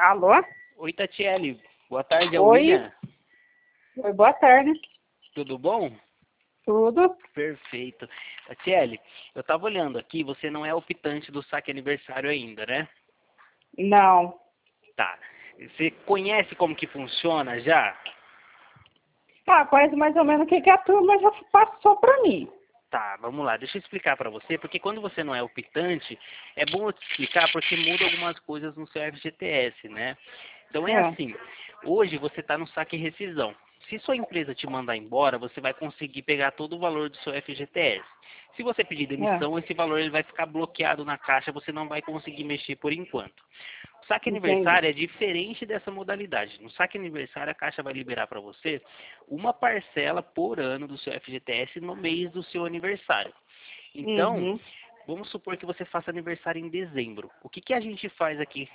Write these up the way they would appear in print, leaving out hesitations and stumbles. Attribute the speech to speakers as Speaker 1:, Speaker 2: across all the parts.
Speaker 1: Alô?
Speaker 2: Oi, Tatiele. Boa tarde, é o
Speaker 1: Oi.
Speaker 2: William.
Speaker 1: Oi, boa tarde.
Speaker 2: Tudo bom?
Speaker 1: Tudo?
Speaker 2: Perfeito. Tatiele, eu tava olhando aqui, você não é optante do saque aniversário ainda, né?
Speaker 1: Não.
Speaker 2: Tá. Você conhece como que funciona já?
Speaker 1: Ah, conheço mais ou menos o que a turma já passou pra mim.
Speaker 2: Tá, vamos lá. Deixa eu explicar para você, porque quando você não é optante, é bom eu te explicar porque muda algumas coisas no seu FGTS, né? Então é
Speaker 1: É.
Speaker 2: assim, hoje você está no saque e rescisão. Se sua empresa te mandar embora, você vai conseguir pegar todo o valor do seu FGTS. Se você pedir
Speaker 1: É.
Speaker 2: demissão, esse valor ele vai ficar bloqueado na caixa, você não vai conseguir mexer por enquanto. O saque
Speaker 1: Entendi.
Speaker 2: aniversário é diferente dessa modalidade. No saque aniversário, a Caixa vai liberar para você uma parcela por ano do seu FGTS no mês do seu aniversário. Então,
Speaker 1: Uhum.
Speaker 2: vamos supor que você faça aniversário em dezembro. O que a gente faz aqui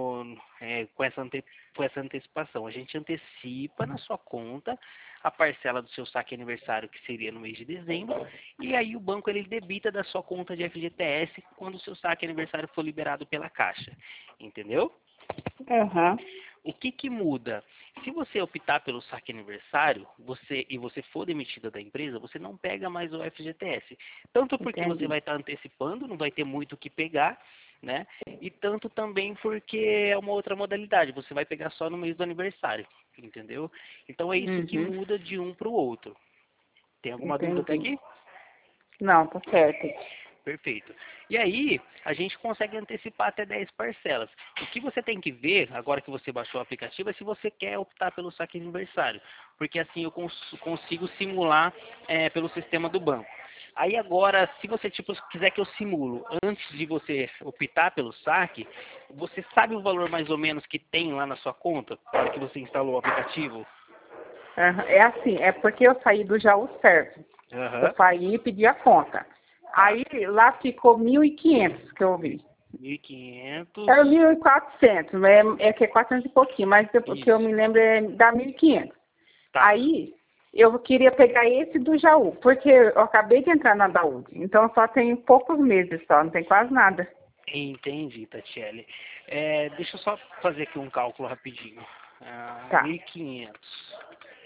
Speaker 2: com essa antecipação? A gente antecipa na sua conta a parcela do seu saque aniversário, que seria no mês de dezembro, e aí o banco ele debita da sua conta de FGTS quando o seu saque aniversário for liberado pela Caixa. Entendeu?
Speaker 1: Aham.
Speaker 2: O que muda? Se você optar pelo saque aniversário, você for demitida da empresa, você não pega mais o FGTS. Tanto porque você
Speaker 1: Entendi.
Speaker 2: vai estar antecipando, não vai ter muito o que pegar, né? E tanto também porque é uma outra modalidade, você vai pegar só no mês do aniversário, entendeu? Então é isso que
Speaker 1: Uhum.
Speaker 2: muda de um para o outro. Tem alguma dúvida até
Speaker 1: Entendi.
Speaker 2: aqui?
Speaker 1: Não, tá certo.
Speaker 2: Perfeito. E aí, a gente consegue antecipar até 10 parcelas. O que você tem que ver, agora que você baixou o aplicativo, é se você quer optar pelo saque aniversário. Porque assim eu consigo simular pelo sistema do banco. Aí agora, se você quiser que eu simulo antes de você optar pelo saque, você sabe o valor mais ou menos que tem lá na sua conta, na hora que você instalou o aplicativo?
Speaker 1: Aham. É assim, é porque eu saí do Jaú Certo. Eu
Speaker 2: Aham,
Speaker 1: saí e pedi a conta.
Speaker 2: tá.
Speaker 1: Aí lá ficou 1.500 que eu vi.
Speaker 2: 1.500,
Speaker 1: Era 1.400, é que é 400 e pouquinho, mas o que eu
Speaker 2: isso,
Speaker 1: me lembro é da 1.500.
Speaker 2: tá.
Speaker 1: Aí, eu queria pegar esse do Jaú, porque eu acabei de entrar na Daúde, então só tem poucos meses só, não tem quase nada.
Speaker 2: Entendi, Tatiele. Deixa eu só fazer aqui um cálculo rapidinho.
Speaker 1: Tá.
Speaker 2: 1.500.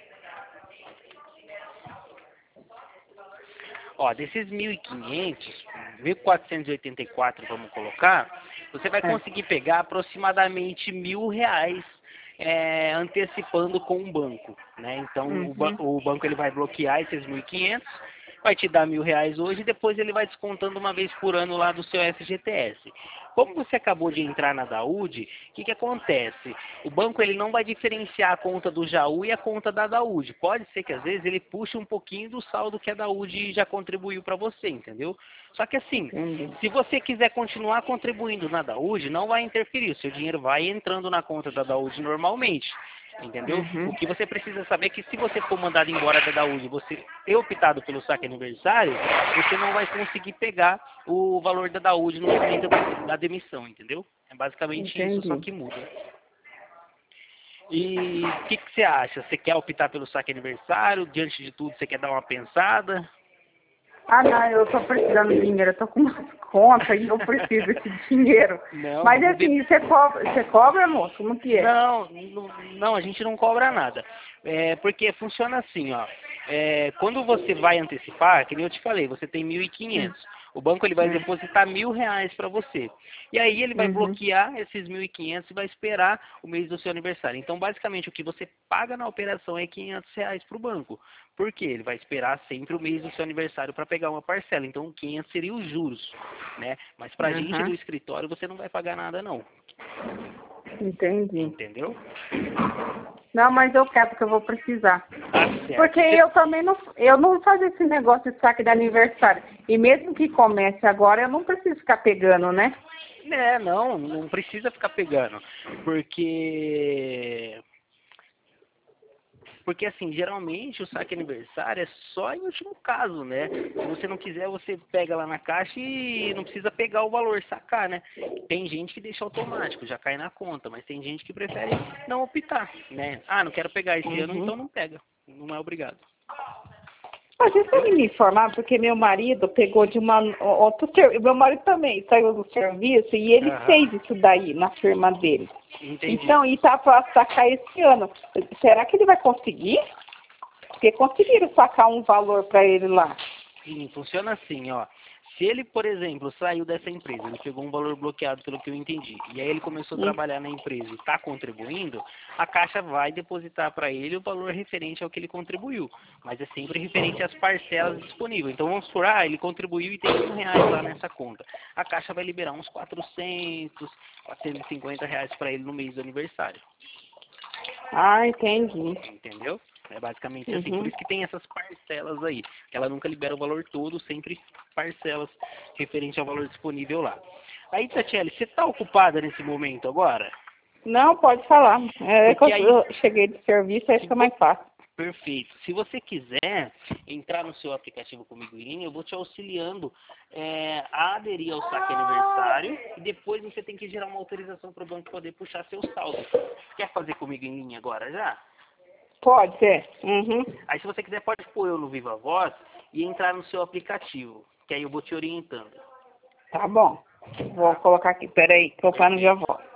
Speaker 2: Ó, desses 1.500, 1.484, vamos colocar, você vai
Speaker 1: É.
Speaker 2: conseguir pegar aproximadamente R$ 1.000 antecipando com o banco, né? Então
Speaker 1: Uhum.
Speaker 2: o banco ele vai bloquear esses 1.500, vai te dar R$ 1.000 hoje e depois ele vai descontando uma vez por ano lá do seu FGTS. Como você acabou de entrar na Daúde, o que acontece? O banco ele não vai diferenciar a conta do Jaú e a conta da Daúde. Pode ser que às vezes ele puxe um pouquinho do saldo que a Daúde já contribuiu para você, entendeu? Só que assim,
Speaker 1: Entendi.
Speaker 2: se você quiser continuar contribuindo na Daúde, não vai interferir. O seu dinheiro vai entrando na conta da Daúde normalmente. Entendeu? O
Speaker 1: Uhum.
Speaker 2: que você precisa saber é que se você for mandado embora da Daúde, você ter optado pelo saque aniversário, você não vai conseguir pegar o valor da Daúde no momento da demissão, entendeu? É basicamente isso, só
Speaker 1: Entendi.
Speaker 2: que muda. E o que você acha? Você quer optar pelo saque aniversário? Diante de tudo, você quer dar uma pensada?
Speaker 1: Ah, não, eu tô precisando de dinheiro, eu tô com umas contas e eu preciso desse dinheiro.
Speaker 2: Não,
Speaker 1: Mas
Speaker 2: vamos ver.
Speaker 1: assim, você cobra, moço? Como que é?
Speaker 2: Não, a gente não cobra nada. Porque funciona assim, ó. Quando você vai antecipar, que nem eu te falei, você tem 1.500. O banco ele vai
Speaker 1: Hum.
Speaker 2: depositar R$ 1.000 para você. E aí ele vai
Speaker 1: Uhum.
Speaker 2: bloquear esses 1.500 e vai esperar o mês do seu aniversário. Então, basicamente, o que você paga na operação é R$ 500 para o banco. Por quê? Ele vai esperar sempre o mês do seu aniversário para pegar uma parcela. Então, 500 seria os juros, né? Mas para a gente do
Speaker 1: Uhum.
Speaker 2: escritório, você não vai pagar nada, não.
Speaker 1: Entendi.
Speaker 2: Entendeu?
Speaker 1: Não, mas eu quero porque eu vou precisar.
Speaker 2: Tá certo.
Speaker 1: Porque eu também não, eu não faço esse negócio de saque de aniversário. E mesmo que comece agora, eu não preciso ficar pegando, né?
Speaker 2: Não precisa ficar pegando. Porque assim, geralmente o saque aniversário é só em último caso, né? Se você não quiser, você pega lá na caixa e não precisa pegar o valor, sacar, né? Tem gente que deixa automático, já cai na conta, mas tem gente que prefere não optar, né? Ah, não quero pegar esse ano,
Speaker 1: Uhum.
Speaker 2: então não pega. Não é obrigado.
Speaker 1: Mas isso ele me informar, porque meu marido pegou de uma outro meu marido também saiu do serviço e ele
Speaker 2: Aham.
Speaker 1: fez isso daí na firma dele.
Speaker 2: Entendi.
Speaker 1: Então, e tá para sacar esse ano. Será que ele vai conseguir? Porque conseguiram sacar um valor para ele lá.
Speaker 2: Sim, funciona assim, ó. Se ele, por exemplo, saiu dessa empresa, ele pegou um valor bloqueado pelo que eu entendi, e aí ele começou a trabalhar na empresa e está contribuindo, a Caixa vai depositar para ele o valor referente ao que ele contribuiu, mas é sempre referente às parcelas disponíveis. Então vamos supor, ele contribuiu e tem R$ 1.000 lá nessa conta. A Caixa vai liberar uns 400, R$ 450 para ele no mês do aniversário.
Speaker 1: Ah, entendi.
Speaker 2: Entendeu? É basicamente assim.
Speaker 1: Uhum.
Speaker 2: Por isso que tem essas parcelas aí. Ela nunca libera o valor todo, sempre parcelas referente ao valor disponível lá. Aí, Tatiele, você está ocupada nesse momento agora?
Speaker 1: Não, pode falar. É que
Speaker 2: Porque aí,
Speaker 1: eu cheguei do serviço, aí
Speaker 2: se
Speaker 1: fica
Speaker 2: vo-
Speaker 1: mais fácil.
Speaker 2: perfeito. Se você quiser entrar no seu aplicativo Comigo em Linha, eu vou te auxiliando a aderir ao saque aniversário e depois você tem que gerar uma autorização para o banco poder puxar seu saldo. Quer fazer Comigo em Linha agora já?
Speaker 1: Pode ser. Uhum.
Speaker 2: Aí se você quiser pode pôr eu no Viva Voz e entrar no seu aplicativo, que aí eu vou te orientando.
Speaker 1: Tá bom. Vou colocar aqui. Peraí, colocar no
Speaker 2: Perfeito.
Speaker 1: Viva.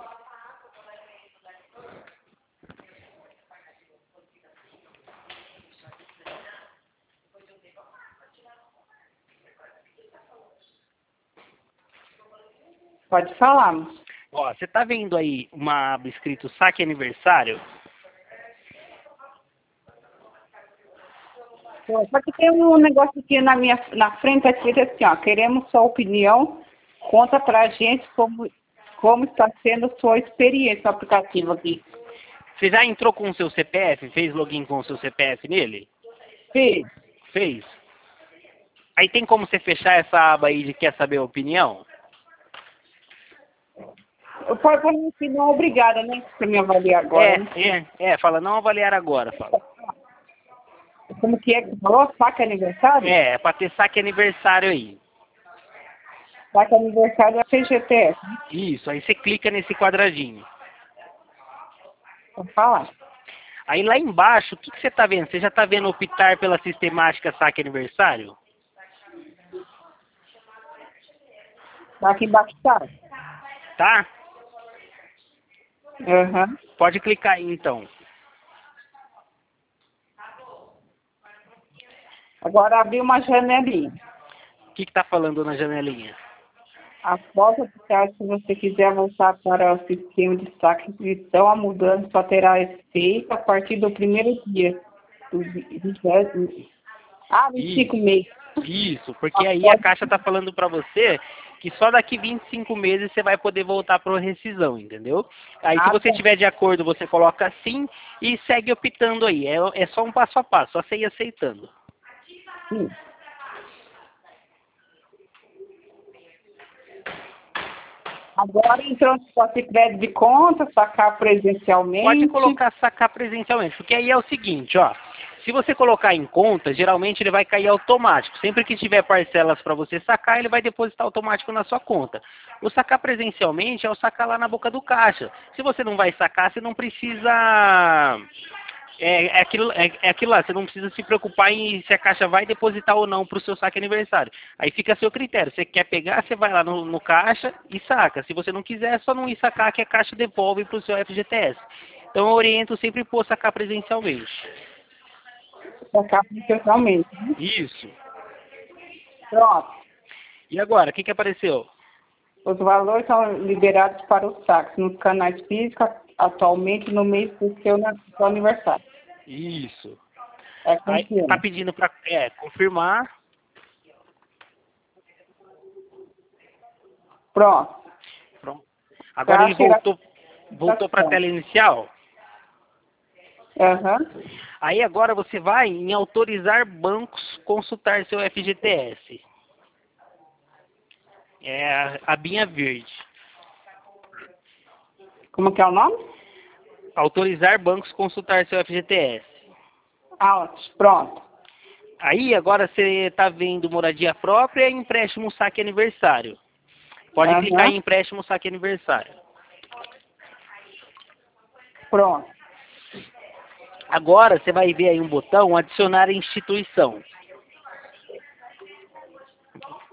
Speaker 1: Pode falar.
Speaker 2: Ó, você tá vendo aí uma aba escrito saque aniversário?
Speaker 1: Só que tem um negócio aqui na frente, aqui, assim, ó. Queremos sua opinião. Conta pra gente como está sendo a sua experiência no aplicativo aqui.
Speaker 2: Você já entrou com o seu CPF? Fez login com o seu CPF nele?
Speaker 1: Sim.
Speaker 2: Fez? Aí tem como você fechar essa aba aí de quer saber a opinião?
Speaker 1: Eu posso pôr aqui, não, obrigada, né? Pra me avaliar agora, né?
Speaker 2: Fala não avaliar agora, fala.
Speaker 1: Como que é que você falou? Saca aniversário?
Speaker 2: É pra ter saque aniversário aí.
Speaker 1: Saca aniversário é FGTS.
Speaker 2: Isso, aí você clica nesse quadradinho.
Speaker 1: Pode falar.
Speaker 2: Aí lá embaixo, o que você tá vendo? Você já tá vendo optar pela sistemática saque aniversário?
Speaker 1: Tá aqui embaixo, tá?
Speaker 2: Tá?
Speaker 1: Aham.
Speaker 2: Pode clicar aí então.
Speaker 1: Agora abri uma janelinha.
Speaker 2: O que tá falando na janelinha?
Speaker 1: Após o aplicativo, se você quiser voltar para o sistema de saque de inscrição, a mudança só terá efeito a partir do primeiro dia. Do 25
Speaker 2: Isso,
Speaker 1: meses.
Speaker 2: isso, porque aí a Caixa tá falando pra você que só daqui 25 meses você vai poder voltar para rescisão, entendeu? Aí se
Speaker 1: Ah,
Speaker 2: você
Speaker 1: tá.
Speaker 2: tiver de acordo, você coloca sim e segue optando aí. É só um passo a passo, só você ir aceitando.
Speaker 1: Sim. Agora entrou no posse de crédito de conta, sacar
Speaker 2: Pode
Speaker 1: presencialmente.
Speaker 2: colocar sacar presencialmente, porque aí é o seguinte, ó. Se você colocar em conta, geralmente ele vai cair automático. Sempre que tiver parcelas para você sacar, ele vai depositar automático na sua conta. O sacar presencialmente é o sacar lá na boca do caixa. Se você não vai sacar, você não precisa aquilo lá, você não precisa se preocupar em se a Caixa vai depositar ou não para o seu saque aniversário. Aí fica a seu critério. Você quer pegar, você vai lá no Caixa e saca. Se você não quiser, é só não ir sacar que a Caixa devolve para o seu FGTS. Então eu oriento sempre por sacar presencialmente.
Speaker 1: Sacar presencialmente.
Speaker 2: Isso.
Speaker 1: Pronto.
Speaker 2: E agora, o que apareceu?
Speaker 1: Os valores são liberados para os saques nos canais físicos atualmente no mês do seu aniversário.
Speaker 2: Isso.
Speaker 1: É
Speaker 2: Aí tá
Speaker 1: confirma.
Speaker 2: pedindo para confirmar.
Speaker 1: Pronto.
Speaker 2: Pronto. Agora ele
Speaker 1: Tirar
Speaker 2: voltou para a tela inicial.
Speaker 1: Aham.
Speaker 2: Aí agora você vai em autorizar bancos consultar seu FGTS. É a abinha verde.
Speaker 1: Como que é o nome?
Speaker 2: Autorizar bancos consultar seu FGTS.
Speaker 1: Pronto.
Speaker 2: Aí agora você está vendo moradia própria e empréstimo saque aniversário. Pode clicar
Speaker 1: Aham.
Speaker 2: em empréstimo saque aniversário.
Speaker 1: Pronto.
Speaker 2: Agora você vai ver aí um botão adicionar instituição.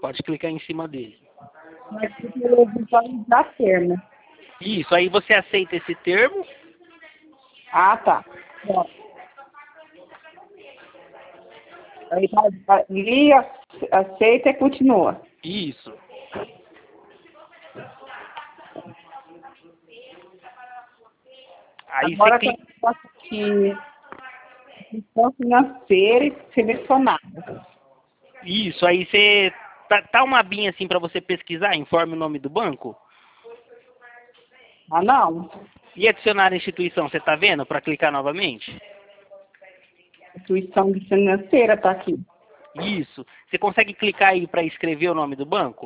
Speaker 2: Pode clicar em cima dele.
Speaker 1: Aqui eu visualizar termo.
Speaker 2: Isso, aí você aceita esse termo.
Speaker 1: Ah, tá. Bom, aí ali aceita e continua.
Speaker 2: Isso. Aí
Speaker 1: Agora
Speaker 2: você
Speaker 1: eu
Speaker 2: clica.
Speaker 1: posso aqui instituição financeira e selecionada.
Speaker 2: Isso, aí você. Tá uma abinha assim para você pesquisar, informe o nome do banco.
Speaker 1: Ah, não.
Speaker 2: E adicionar a instituição, você tá vendo? Para clicar novamente?
Speaker 1: Instituição financeira está aqui.
Speaker 2: Isso. Você consegue clicar aí para escrever o nome do banco?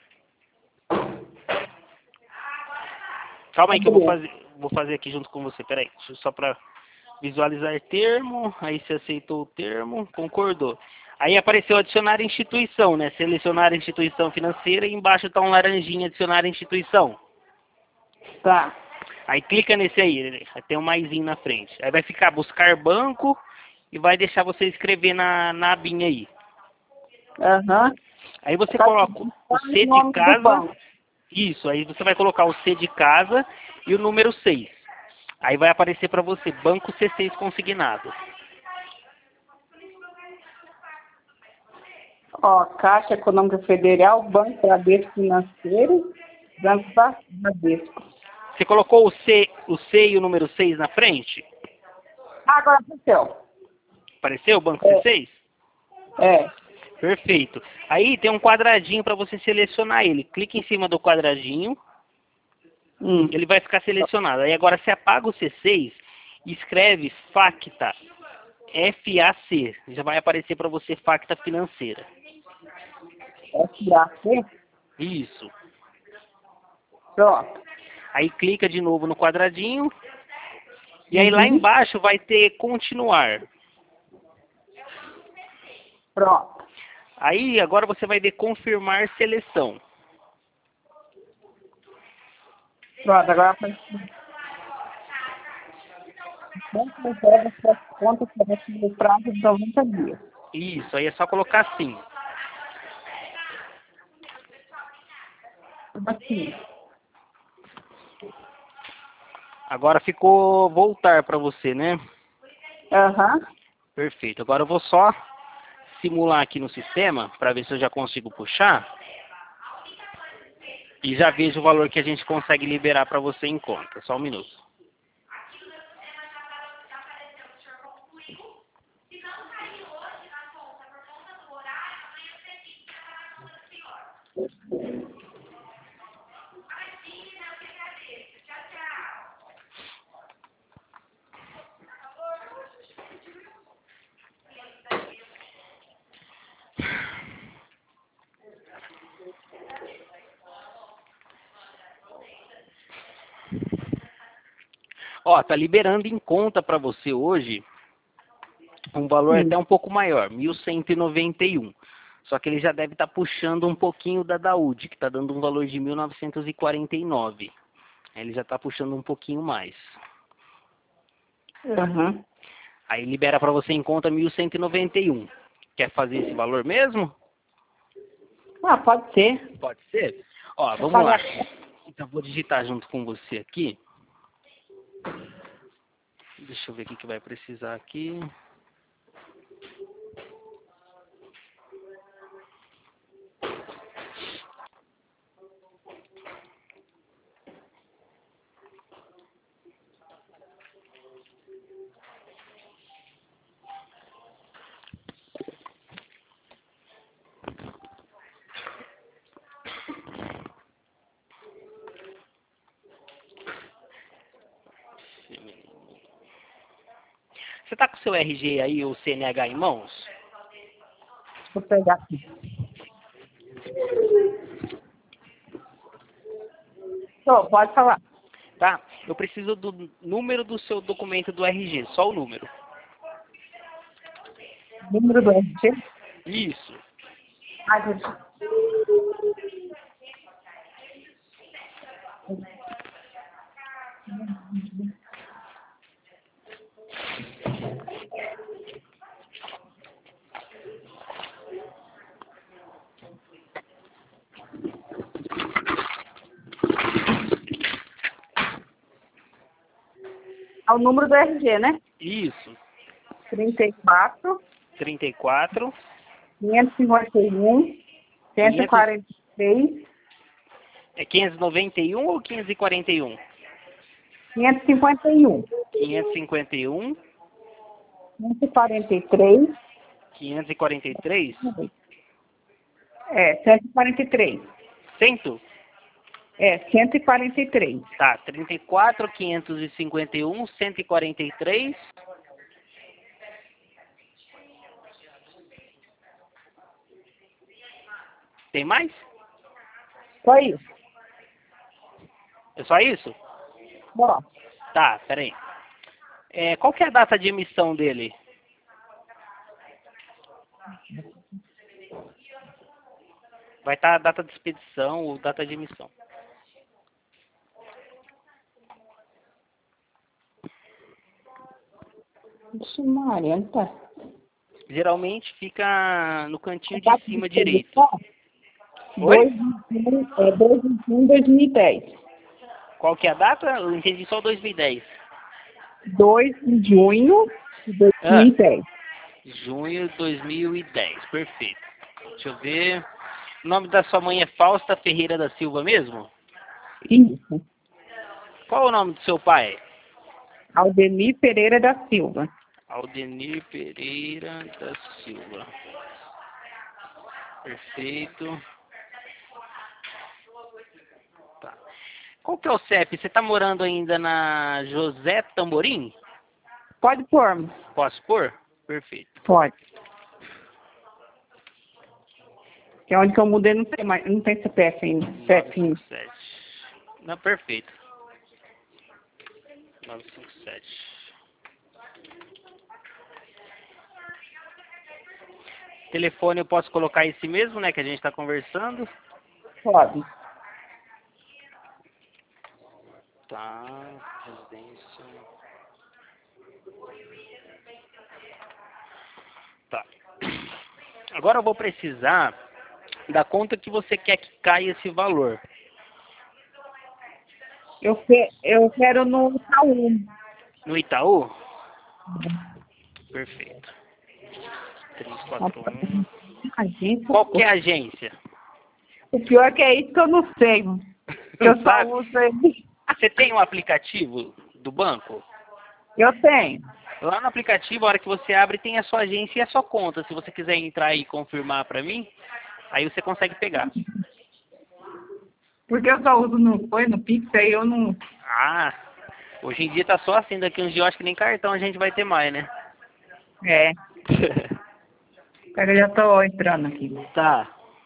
Speaker 2: Calma aí que eu vou fazer aqui junto com você. Peraí, só para visualizar termo. Aí você aceitou o termo, concordou. Aí apareceu adicionar instituição, né? Selecionar instituição financeira e embaixo tá um laranjinha adicionar instituição.
Speaker 1: Tá.
Speaker 2: Aí clica nesse aí, tem um maisinho na frente. Aí vai ficar buscar banco e vai deixar você escrever na abinha aí.
Speaker 1: Aham.
Speaker 2: Aí você
Speaker 1: Tá
Speaker 2: coloca o C
Speaker 1: o
Speaker 2: de
Speaker 1: nome do
Speaker 2: casa.
Speaker 1: banco.
Speaker 2: Isso, aí você vai colocar o C de casa e o número 6. Aí vai aparecer para você, Banco C6 consignado.
Speaker 1: Ó, Caixa Econômica Federal, Banco Bradesco Financeiro, Banco Bradesco.
Speaker 2: Você colocou o C e o número 6 na frente?
Speaker 1: Ah, agora apareceu.
Speaker 2: Apareceu o Banco
Speaker 1: É,
Speaker 2: C6?
Speaker 1: é.
Speaker 2: Perfeito. Aí tem um quadradinho para você selecionar ele. Clique em cima do quadradinho, ele vai ficar selecionado. Aí agora você apaga o C6 e escreve FACTA, FAC. Já vai aparecer para você FACTA financeira.
Speaker 1: FAC.
Speaker 2: Isso.
Speaker 1: Pronto.
Speaker 2: Aí clica de novo no quadradinho. E aí lá embaixo vai ter continuar.
Speaker 1: Pronto.
Speaker 2: Aí agora você vai ver confirmar seleção.
Speaker 1: Pronto, agora apareceu. Banco reserva suas contas para o prazo de 90 dias.
Speaker 2: Isso, aí é só colocar assim.
Speaker 1: Aqui.
Speaker 2: Agora ficou voltar para você, né?
Speaker 1: Aham.
Speaker 2: Perfeito. Agora eu vou só simular aqui no sistema para ver se eu já consigo puxar. E já vejo o valor que a gente consegue liberar para você em conta. Só um minuto. Ó, tá liberando em conta para você hoje um valor até um pouco maior, 1.191. Só que ele já deve estar puxando um pouquinho da Daúde, que está dando um valor de 1.949. Ele já está puxando um pouquinho mais.
Speaker 1: Aham.
Speaker 2: Aí libera para você em conta 1.191. Quer fazer esse valor mesmo?
Speaker 1: Ah, pode ser.
Speaker 2: Pode ser? Ó,
Speaker 1: Vou
Speaker 2: vamos lá.
Speaker 1: pagar.
Speaker 2: Então vou digitar junto com você aqui. Deixa eu ver o que vai precisar aqui. Você tá com o seu RG aí, o CNH em mãos?
Speaker 1: Vou pegar aqui. Tô, pode falar.
Speaker 2: Tá? Eu preciso do número do seu documento do RG, só o número.
Speaker 1: Número do RG.
Speaker 2: Isso.
Speaker 1: Ah, gente. É o número do RG, né?
Speaker 2: Isso.
Speaker 1: 34,
Speaker 2: 34,
Speaker 1: 551, 143,
Speaker 2: é 591 ou 541?
Speaker 1: 551,
Speaker 2: 551,
Speaker 1: 143,
Speaker 2: 543,
Speaker 1: 143.
Speaker 2: 100?
Speaker 1: 143.
Speaker 2: Tá, 34, 551, 143. Tem mais?
Speaker 1: Só isso.
Speaker 2: É só isso?
Speaker 1: Bom,
Speaker 2: Tá, peraí. Qual que é a data de emissão dele? Vai estar a data de expedição ou data de emissão.
Speaker 1: Ixi, Maria, não tá.
Speaker 2: Geralmente fica no cantinho de
Speaker 1: Data de
Speaker 2: cima direito.
Speaker 1: expedição,
Speaker 2: Oi?
Speaker 1: 2 de junho de 2010.
Speaker 2: Qual que é a data? Eu entendi só 2010.
Speaker 1: 2 de junho de
Speaker 2: Ah,
Speaker 1: 2010.
Speaker 2: junho de 2010. Perfeito. Deixa eu ver. O nome da sua mãe é Fausta Ferreira da Silva mesmo?
Speaker 1: Isso.
Speaker 2: Qual o nome do seu pai?
Speaker 1: Aldemir Pereira da Silva.
Speaker 2: Aldenir Pereira da Silva. Perfeito. Tá. Qual que é o CEP? Você está morando ainda na José Tamborim?
Speaker 1: Pode pôr,
Speaker 2: Posso pôr? Perfeito.
Speaker 1: pode. Que é onde que eu mudei, não tem mais, não tem CPF ainda. CPF ainda.
Speaker 2: 957. Não, perfeito. 957. Telefone eu posso colocar esse mesmo, né, que a gente está conversando?
Speaker 1: Pode.
Speaker 2: Tá, residência. Tá. Agora eu vou precisar da conta que você quer que caia esse valor.
Speaker 1: Eu quero no Itaú.
Speaker 2: No Itaú? Perfeito. 341.
Speaker 1: Agência.
Speaker 2: Qual que é a agência?
Speaker 1: O pior é que é isso que eu não sei. Que eu
Speaker 2: Não
Speaker 1: só
Speaker 2: sabe?
Speaker 1: uso ele.
Speaker 2: Você tem um aplicativo do banco?
Speaker 1: Eu tenho.
Speaker 2: Lá no aplicativo, a hora que você abre, tem a sua agência e a sua conta. Se você quiser entrar e confirmar para mim, aí você consegue pegar.
Speaker 1: Porque eu só uso no Pix, aí eu não.
Speaker 2: Ah, hoje em dia tá só assim. Daqui uns dias eu acho que nem cartão a gente vai ter mais, né?
Speaker 1: É. Pera, eu já tô entrando aqui.
Speaker 2: Tá.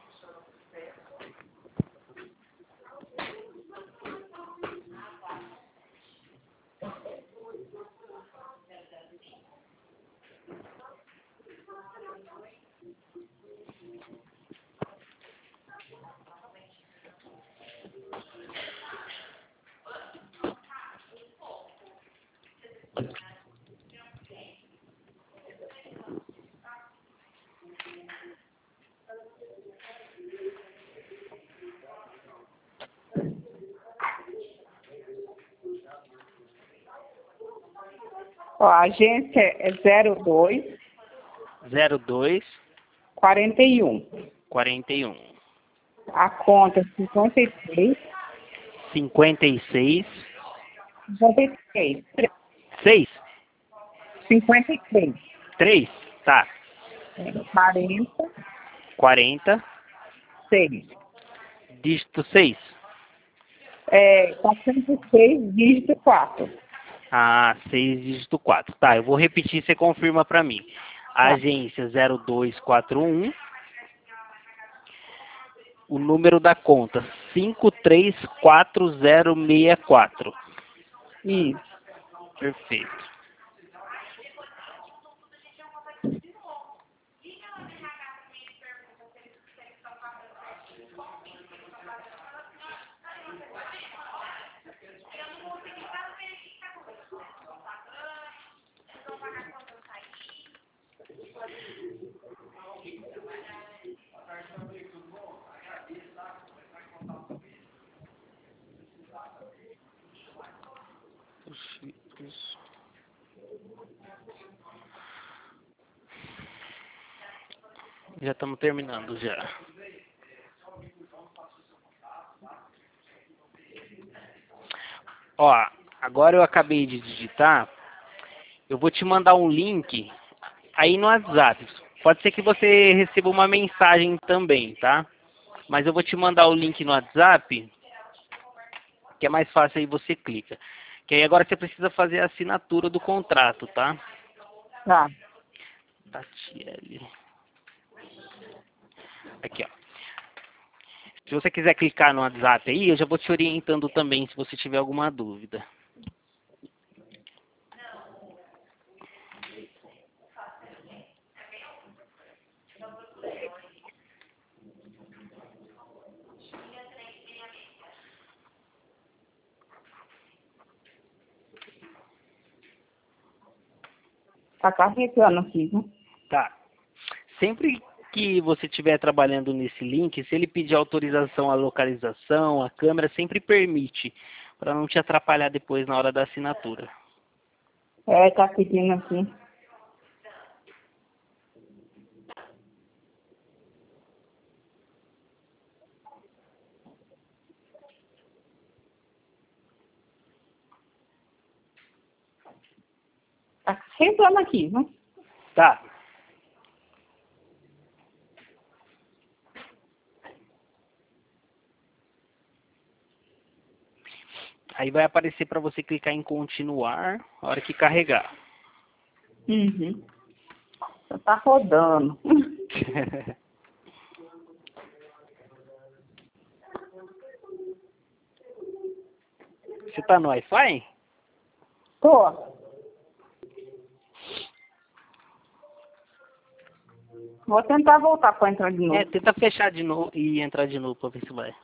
Speaker 1: Ó, a agência é 02
Speaker 2: 02
Speaker 1: 41.
Speaker 2: 41
Speaker 1: A conta é 53
Speaker 2: 56
Speaker 1: 53.
Speaker 2: 6
Speaker 1: 53.
Speaker 2: 3. Tá.
Speaker 1: 40
Speaker 2: 40
Speaker 1: 6.
Speaker 2: dígito 6.
Speaker 1: 406, dígito 4.
Speaker 2: Ah, 6 dígito 4. Tá, eu vou repetir, você confirma para mim.
Speaker 1: Tá.
Speaker 2: Agência 0241. O número da conta 534064.
Speaker 1: Isso.
Speaker 2: Perfeito. Isso. Já estamos terminando já. Ó, agora eu acabei de digitar. Eu vou te mandar um link aí no WhatsApp. Pode ser que você receba uma mensagem também, tá? Mas eu vou te mandar o link no WhatsApp, que é mais fácil, aí você clica. Que aí agora você precisa fazer a assinatura do contrato, tá?
Speaker 1: Tá.
Speaker 2: Tatiele. Aqui, ó. Se você quiser clicar no WhatsApp aí, eu já vou te orientando também, se você tiver alguma dúvida.
Speaker 1: Tá carregando aqui, né?
Speaker 2: Tá. Sempre que você estiver trabalhando nesse link, se ele pedir autorização à localização, a câmera sempre permite, para não te atrapalhar depois na hora da assinatura.
Speaker 1: É, tá pedindo aqui. Tá entrando aqui, né?
Speaker 2: Tá. Aí vai aparecer para você clicar em continuar a hora que carregar.
Speaker 1: Uhum. Já tá rodando.
Speaker 2: Você tá no Wi-Fi?
Speaker 1: Tô. Vou tentar voltar para entrar de novo.
Speaker 2: Tenta fechar de novo e entrar de novo para ver se vai.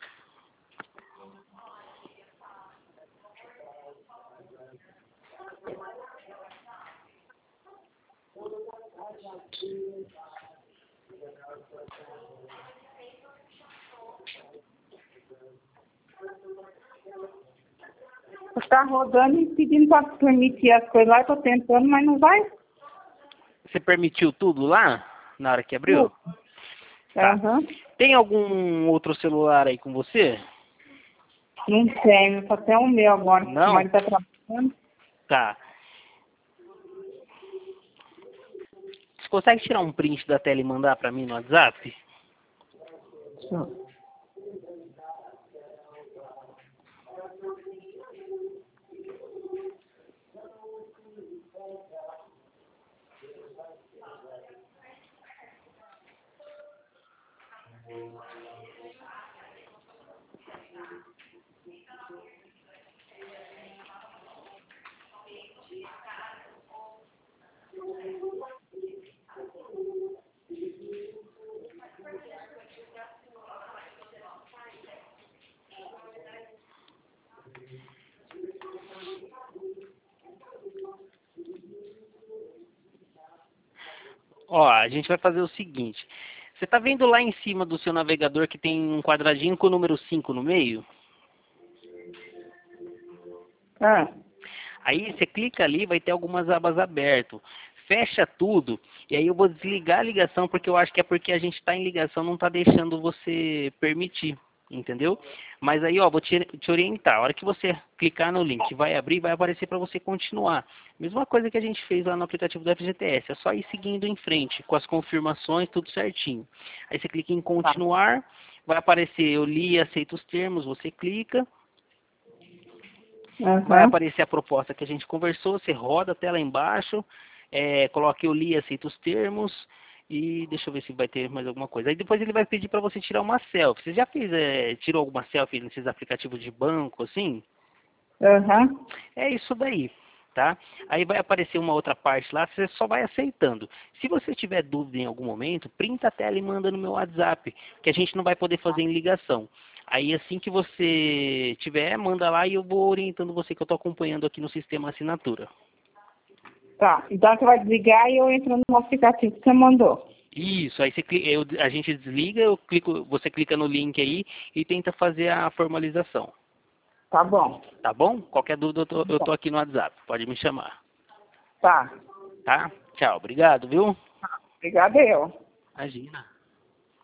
Speaker 1: Tá rodando e pedindo para permitir as coisas lá. Eu tô tentando, mas não vai.
Speaker 2: Você permitiu tudo lá, na hora que abriu? Tá.
Speaker 1: Aham.
Speaker 2: Tem algum outro celular aí com você?
Speaker 1: Não tem, só tem o meu agora.
Speaker 2: Não?
Speaker 1: Mas tá trabalhando.
Speaker 2: Tá. Você consegue tirar um print da tela e mandar para mim no WhatsApp?
Speaker 1: Deixa eu-
Speaker 2: Ó, a gente vai fazer o seguinte. Você tá vendo lá em cima do seu navegador que tem um quadradinho com o número 5 no meio?
Speaker 1: Ah,
Speaker 2: Aí você clica ali, vai ter algumas abas abertas. Fecha tudo e aí eu vou desligar a ligação porque eu acho que é porque a gente está em ligação, não está deixando você permitir, entendeu? Mas aí, ó, vou te orientar. A hora que você clicar no link, vai abrir, vai aparecer para você continuar. Mesma coisa que a gente fez lá no aplicativo do FGTS, é só ir seguindo em frente, com as confirmações, tudo certinho. Aí você clica em
Speaker 1: tá.
Speaker 2: continuar, vai aparecer eu li e aceito os termos, você clica. Vai
Speaker 1: Aham.
Speaker 2: aparecer a proposta que a gente conversou, você roda até lá embaixo, coloque eu li, aceito os termos, e deixa eu ver se vai ter mais alguma coisa. Aí depois ele vai pedir para você tirar uma selfie. Você já fez, tirou alguma selfie nesses aplicativos de banco, assim?
Speaker 1: Aham.
Speaker 2: É isso daí, tá? Aí vai aparecer uma outra parte lá, você só vai aceitando. Se você tiver dúvida em algum momento, printa a tela e manda no meu WhatsApp, que a gente não vai poder fazer em ligação. Aí assim que você tiver, manda lá e eu vou orientando você, que eu estou acompanhando aqui no sistema assinatura.
Speaker 1: Tá. Então você vai desligar e eu entro no aplicativo que você mandou.
Speaker 2: Isso, aí a gente desliga, você clica no link aí e tenta fazer a formalização.
Speaker 1: Tá bom.
Speaker 2: Tá bom? Qualquer dúvida eu tô aqui no WhatsApp, pode me chamar.
Speaker 1: Tá.
Speaker 2: Tá? Tchau, obrigado, viu?
Speaker 1: Obrigada eu.
Speaker 2: Imagina.